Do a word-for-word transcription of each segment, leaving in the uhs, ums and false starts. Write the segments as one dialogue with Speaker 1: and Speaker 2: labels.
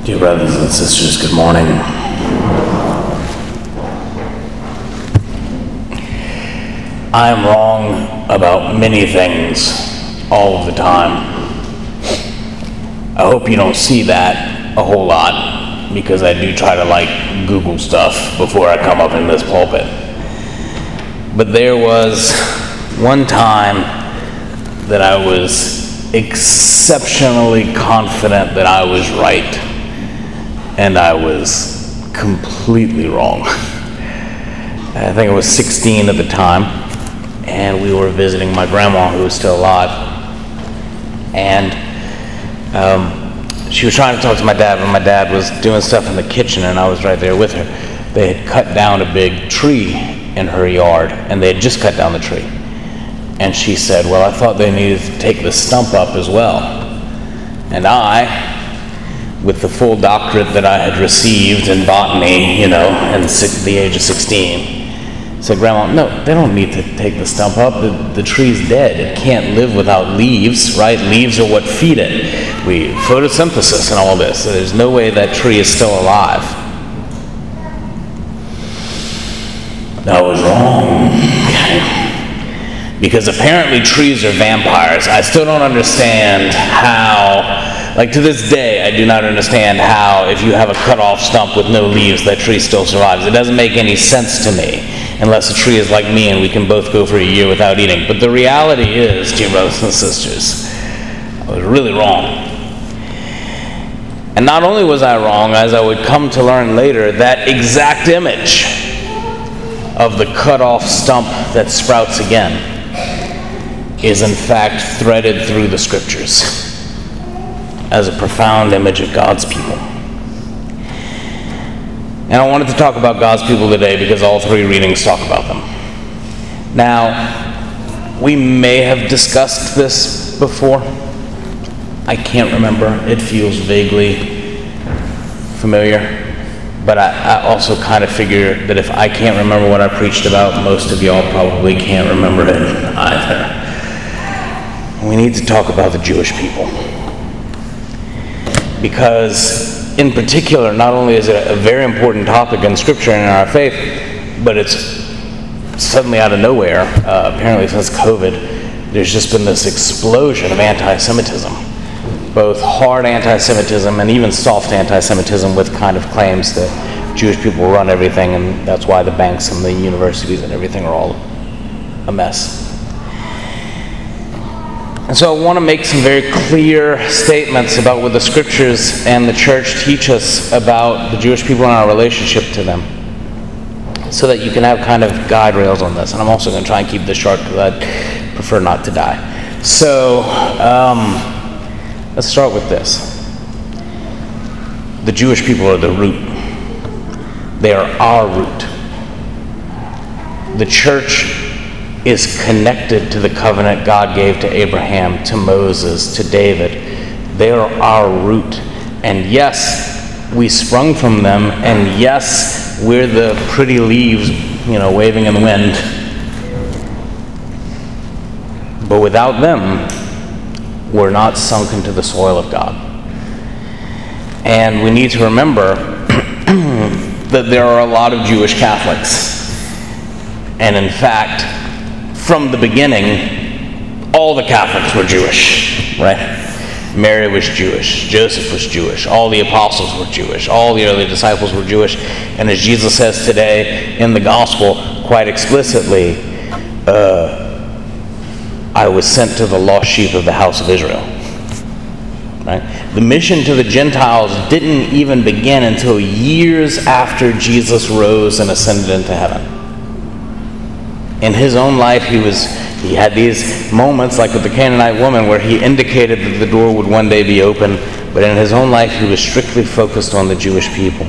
Speaker 1: Dear brothers and sisters, good morning. I am wrong about many things all of the time. I hope you don't see that a whole lot, because I do try to like Google stuff before I come up in this pulpit. But there was one time that I was exceptionally confident that I was right. And I was completely wrong. I think I was sixteen at the time, and we were visiting my grandma, who was still alive. And um, she was trying to talk to my dad, and my dad was doing stuff in the kitchen, and I was right there with her. They had cut down a big tree in her yard, and they had just cut down the tree. And she said, well, I thought they needed to take the stump up as well. And I, with the full doctorate that I had received in botany, you know, at the age of sixteen, said, Grandma, no, they don't need to take the stump up. The, the tree's dead. It can't live without leaves, right? Leaves are what feed it. We photosynthesis and all this. So there's no way that tree is still alive. I was wrong. Because apparently trees are vampires. I still don't understand how, like to this day, I do not understand how if you have a cut off stump with no leaves, that tree still survives. It doesn't make any sense to me, unless the tree is like me and we can both go for a year without eating. But the reality is, dear brothers and sisters, I was really wrong. And not only was I wrong, as I would come to learn later, that exact image of the cut off stump that sprouts again is in fact threaded through the scriptures as a profound image of God's people. And I wanted to talk about God's people today because all three readings talk about them. Now, we may have discussed this before. I can't remember. It feels vaguely familiar. But I, I also kind of figure that if I can't remember what I preached about, most of y'all probably can't remember it either. We need to talk about the Jewish people. Because, in particular, not only is it a very important topic in Scripture and in our faith, but it's suddenly out of nowhere, uh, apparently since COVID, there's just been this explosion of anti-Semitism. Both hard anti-Semitism and even soft anti-Semitism with kind of claims that Jewish people run everything, and that's why the banks and the universities and everything are all a mess. And so I want to make some very clear statements about what the scriptures and the church teach us about the Jewish people and our relationship to them, so that you can have kind of guide rails on this. And I'm also going to try and keep this short because I prefer not to die. So um, let's start with this. The Jewish people are the root. They are our root. The church is connected to the covenant God gave to Abraham, to Moses, to David. They are our root. And yes, we sprung from them, and yes, we're the pretty leaves, you know, waving in the wind. But without them, we're not sunk into the soil of God. And we need to remember that there are a lot of Jewish Catholics. And in fact, from the beginning, all the Catholics were Jewish, right? Mary was Jewish, Joseph was Jewish, all the apostles were Jewish, all the early disciples were Jewish, and as Jesus says today in the gospel quite explicitly, uh, I was sent to the lost sheep of the house of Israel. Right? The mission to the Gentiles didn't even begin until years after Jesus rose and ascended into heaven. In his own life, he was he had these moments, like with the Canaanite woman, where he indicated that the door would one day be open, but in his own life, he was strictly focused on the Jewish people.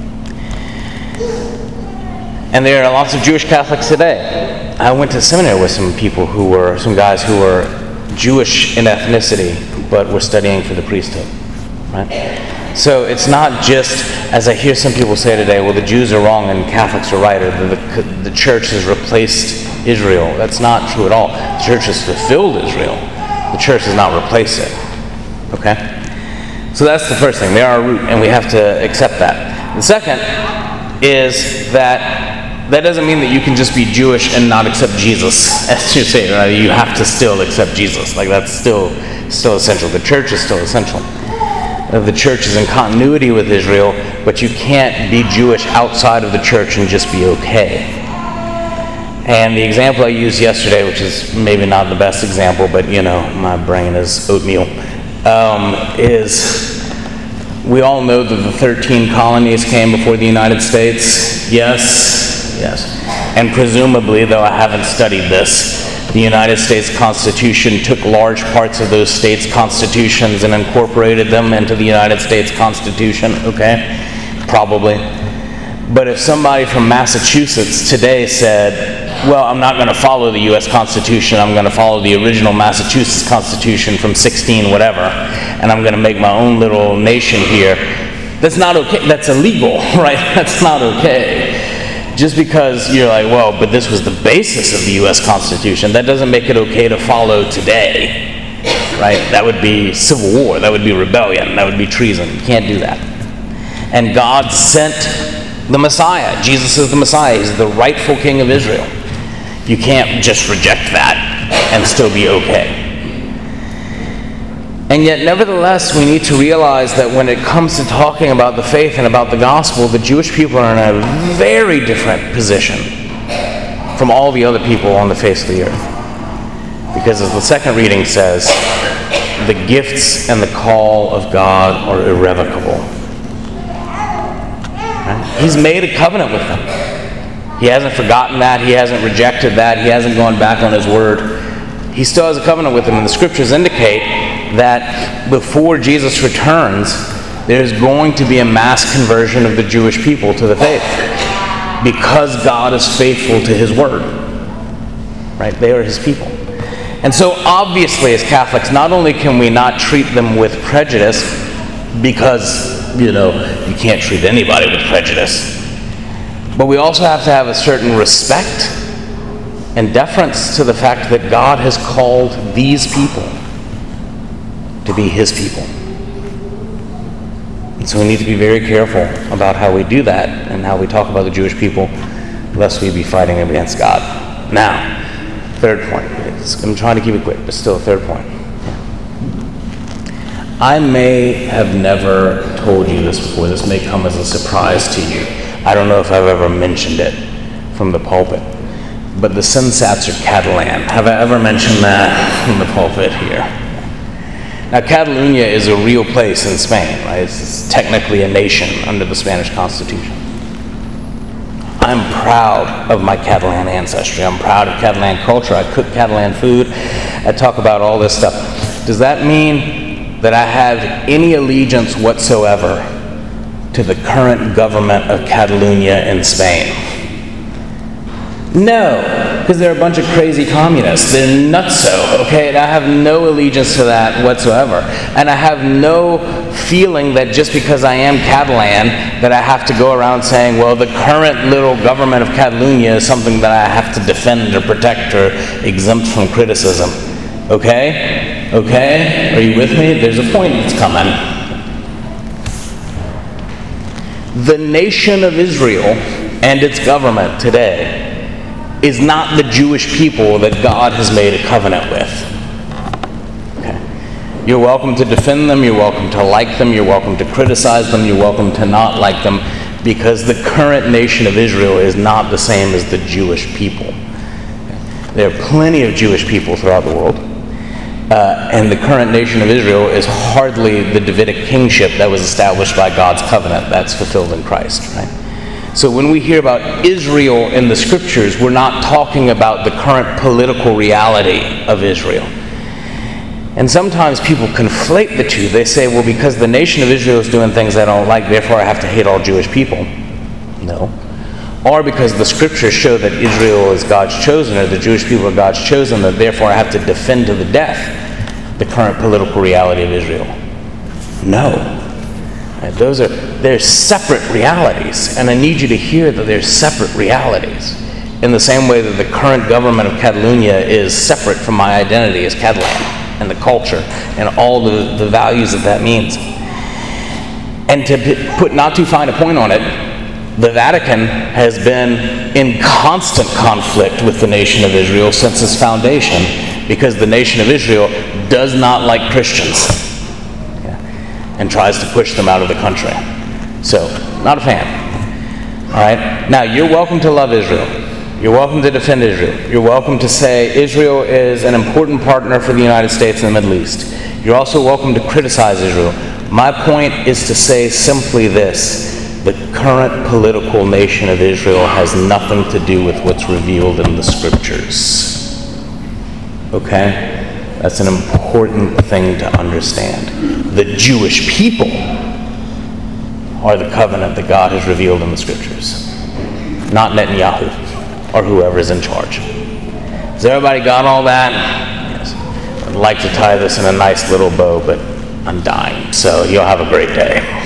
Speaker 1: And there are lots of Jewish Catholics today. I went to seminary with some people who were, some guys who were Jewish in ethnicity, but were studying for the priesthood, right? So it's not just, as I hear some people say today, well, the Jews are wrong and Catholics are right, or the, the church has replaced Israel. That's not true at all. The church has fulfilled Israel. The church has not replaced it. Okay? So that's the first thing. They're our root, and we have to accept that. The second is that that doesn't mean that you can just be Jewish and not accept Jesus, as you say, right? You have to still accept Jesus. Like, that's still still essential. The church is still essential. The church is in continuity with Israel, but you can't be Jewish outside of the church and just be okay. And the example I used yesterday, which is maybe not the best example, but you know, my brain is oatmeal, um, is we all know that the thirteen colonies came before the United States. Yes? Yes. And presumably, though I haven't studied this, the United States Constitution took large parts of those states' constitutions and incorporated them into the United States Constitution, okay? Probably. But if somebody from Massachusetts today said, well, I'm not going to follow the U S Constitution, I'm going to follow the original Massachusetts Constitution from sixteen whatever, and I'm going to make my own little nation here, that's not okay. That's illegal, right? That's not okay. Just because you're like, well, but this was the basis of the U S Constitution, that doesn't make it okay to follow today, right? That would be civil war, that would be rebellion, that would be treason. You can't do that. And God sent the Messiah. Jesus is the Messiah. He's the rightful king of Israel. You can't just reject that and still be okay. And yet, nevertheless, we need to realize that when it comes to talking about the faith and about the gospel, the Jewish people are in a very different position from all the other people on the face of the earth. Because as the second reading says, the gifts and the call of God are irrevocable. Right? He's made a covenant with them. He hasn't forgotten that. He hasn't rejected that. He hasn't gone back on his word. He still has a covenant with them. And the scriptures indicate that before Jesus returns, there's going to be a mass conversion of the Jewish people to the faith because God is faithful to his word. Right? They are his people. And so obviously as Catholics, not only can we not treat them with prejudice because, you know, you can't treat anybody with prejudice, but we also have to have a certain respect and deference to the fact that God has called these people to be his people. And so we need to be very careful about how we do that and how we talk about the Jewish people, lest we be fighting against God. Now, third point. I'm trying to keep it quick, but still a third point. I may have never told you this before. This may come as a surprise to you. I don't know if I've ever mentioned it from the pulpit, but the Sensats are Catalan. Have I ever mentioned that from the pulpit here? Now, Catalonia is a real place in Spain, right? It's technically a nation under the Spanish Constitution. I'm proud of my Catalan ancestry. I'm proud of Catalan culture. I cook Catalan food. I talk about all this stuff. Does that mean that I have any allegiance whatsoever to the current government of Catalonia in Spain? No, because they're a bunch of crazy communists. They're nutso, okay? And I have no allegiance to that whatsoever. And I have no feeling that just because I am Catalan, that I have to go around saying, well, the current little government of Catalonia is something that I have to defend or protect or exempt from criticism. Okay? Okay? Are you with me? There's a point that's coming. The nation of Israel and its government today is not the Jewish people that God has made a covenant with. Okay. You're welcome to defend them, you're welcome to like them, you're welcome to criticize them, you're welcome to not like them, because the current nation of Israel is not the same as the Jewish people. There are plenty of Jewish people throughout the world, uh, and the current nation of Israel is hardly the Davidic kingship that was established by God's covenant that's fulfilled in Christ, right? So when we hear about Israel in the scriptures, we're not talking about the current political reality of Israel. And sometimes people conflate the two. They say, well, because the nation of Israel is doing things I don't like, therefore I have to hate all Jewish people. No. Or because the scriptures show that Israel is God's chosen, or the Jewish people are God's chosen, that therefore I have to defend to the death the current political reality of Israel. No. Right, those are, they're separate realities, and I need you to hear that they're separate realities in the same way that the current government of Catalonia is separate from my identity as Catalan and the culture and all the, the values that that means. And to put not too fine a point on it, the Vatican has been in constant conflict with the nation of Israel since its foundation, because the nation of Israel does not like Christians, yeah, and tries to push them out of the country. So, not a fan. All right? Now, you're welcome to love Israel. You're welcome to defend Israel. You're welcome to say Israel is an important partner for the United States in the Middle East. You're also welcome to criticize Israel. My point is to say simply this: the current political nation of Israel has nothing to do with what's revealed in the Scriptures. Okay? That's an important thing to understand. The Jewish people are the covenant that God has revealed in the Scriptures, not Netanyahu or whoever is in charge. Has everybody got all that? Yes. I'd like to tie this in a nice little bow, but I'm dying, so you'll have a great day.